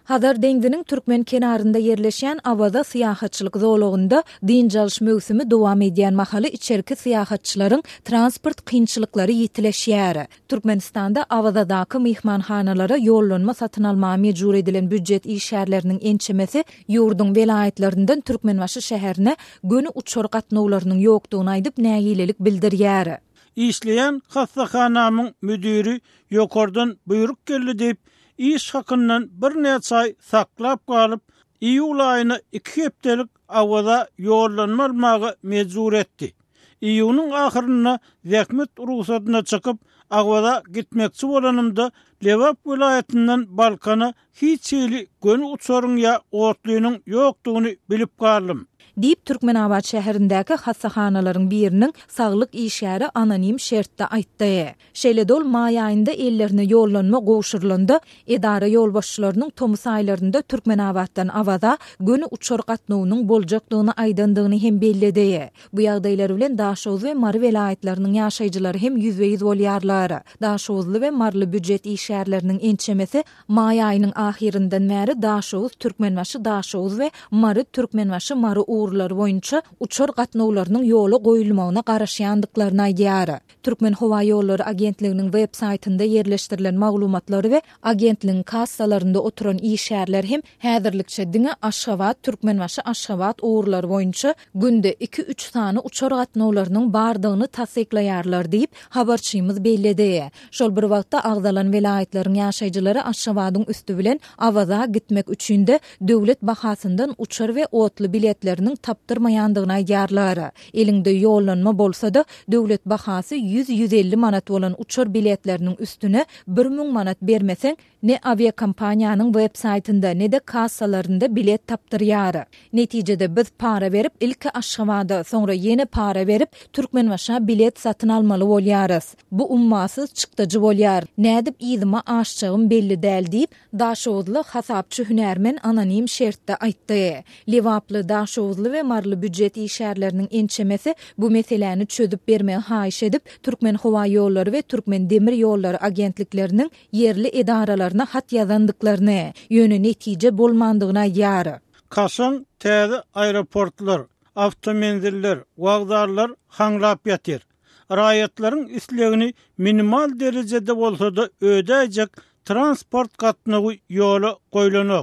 Hazar deňdiňiň türkmen kenarynda yerleşýän Awada syýahatçylyk zolugynda diňjalş möwsümi dowam edýän mahaly içerki syýahatçylaryň transport kynçylyklary ýitileşýär. Türkmenistanda Awadaky mehmanhanalara ýollanma satyn almagy mejbur edilen büdjet işgärleriniň ençemesi ýurduň welaýatlerinden Türkmenbaşy şäherine göni uçar gatnawlarynyň ýokdugyny aýdyp nägilelik bildirýär. İşleyen hastahanamın müdürü yokordan buyruk geldi deyip iş hakkından bir neçe ay saklap kalıp iyul ayını 2 heptelik Awada yollanma almagy mecbur etti. İyunun ahırına zähmet ruhsatyna çıkıp Awada gitmekçi bolanymda Lewap vilayetinden Balkana hiç eli gönü uçarın ya otluğunun yoktuğunu bilip kaldım. Diýip Türkmenabad şäherindäki hassahanaların birinin saglyk işgäri anonim şertde aýtdy. Şeýledol may aýynda ellerine ýollanma gowşurlandy. Edara ýolbaşçylarynyň tomus aýlarynda Türkmenabaddan Awada göni uçar gatnawynyň boljakdygyny aýdandygyny hem belledi. Bu ýagdaýlar bilen Daşoz we Mary welaýetleriniň ýaşaýjylary hem ýüzbeýiz bolýarlar. Daşozly we Marly büdjet işgärleriniň ençemesi may aýynyň ahirinden bäri Daşoz Türkmenbaşy Daşoz we Mary Türkmenbaşy Mary urlar boýunça uçar gatnawlarynyň ýoly goýulmagyna garaşýandyklaryny aýdýar. Türkmen Howa ýolları agentliginiň web saýtynda yerleşdirilen maglumatlary we agentligiň kassalarynda oturan işgärler hem häzirlikçe diňe Aşgabat Türkmenbaşy Aşgabat urlar boýunça günde 2-3 sany uçar gatnawlarynyň bardygyny tasdiklaýarlar diýip habarçymyz belledi. Şol bir wagtda agdalan welaýetleriň ýaşaýjylary Aşgabatyň üstü bilen Awada gitmek üçin de döwlet bahasyndan uçar we otly biletleriniň tapdyrmaýandygyny aýdýarlar. Elinde ýollanma bolsa-da döwlet bahasy 100-150 manat bolan uçar biletleriniň üstüne 1000 manat bermeseň ne aviakompaniýanyň web saýtynda ne de kassalarynda bilet tapdyrýar. Netijede biz para berip ilki Aşgabada soňra ýene para berip Türkmenbaşa bilet satyn almaly bolýarys. Bu ummasyz çykdyjy bolýar. Nädip ýyzyma aşjagym belli däl diýip Daşowzly hasapçy hünärmen anonim şertde aýtdy. Lewaply Daşowzly we Marly büdjet işgärleriniň ençemesi bu meseleni çözüp bermegi haýyş edip Türkmen Howa ýolları we Türkmen demir ýolları agentlikleriniň yerli edaralarına hat ýazandyklaryny, ýöne netije bolmandygyny aýdýar. Kaşan täze aeroportlar, avtomenziller, wagdarlar haňlap ýatyr. Raýatlaryň islegini minimal derejede bolsa-da ödäjek transport gatnawy ýoly goýlanak.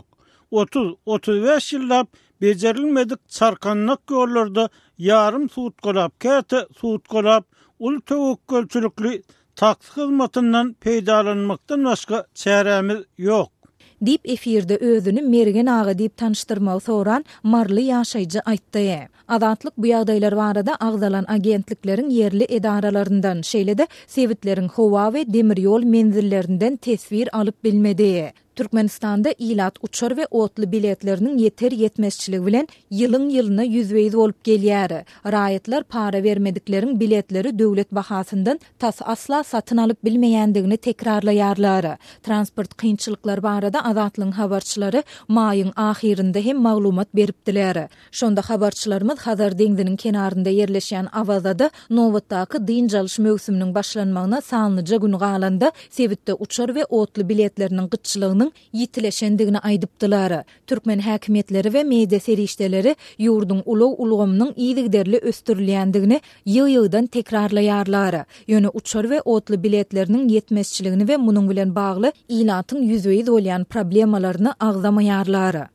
30-35 ýyllap becerilmedik çarkanlyk ýollarda yarım sutkalap, käte sutkalap, ul tewekkelçilikli taksi hyzmatyndan peýdalanmakdan başga çäremiz ýok. Dip efirde özünü mergen ağa diýip tanıştyrmagy soran Marly ýaşaýjy aýtdy. Adatlyk bu ýagdaýlar barada agdalan agentlikleriň yerli edaralaryndan şeýle-de sewitleriň howa we demir ýol menzillerinden tesvir alyp bilmedi. Türkmenistanda ilat uçar we otly biletleriniň yeter yetmezçiligi bilen ýylyň-ýylyna ýüzbeýiz bolup gelýär. Raýatlar para vermedikleriň biletleri döwlet bahasyndan asla satyn alyp bilmeýändigini tekrarlaýarlar. Transport kynçylyklar barada adatlyň habarçylary maýyň ahirinde hem maglumat beripdiler. Şonda habarçylarymyz Hazar deňdiňiň kenarynda yerleşýän Awada nowatdaky diňjalş möwsüminiň başlanmagyna sanlyja gün galanda sewitde uçar we otly biletleriniň gyçylygyny ýitileşendigini aýdypdylar. Türkmen häkimetleri we media serişdeleri ýurduň ulug-ulugymynyň ýygyderli östürilýändigini ýygy-ýygydan tekrarlaýarlar. Ýöne uçar we otly biletleriniň yetmezçiligini we munyň bilen bagly ilatyň ýüzbeýiz bolýan problemalaryny agzamaýarlar.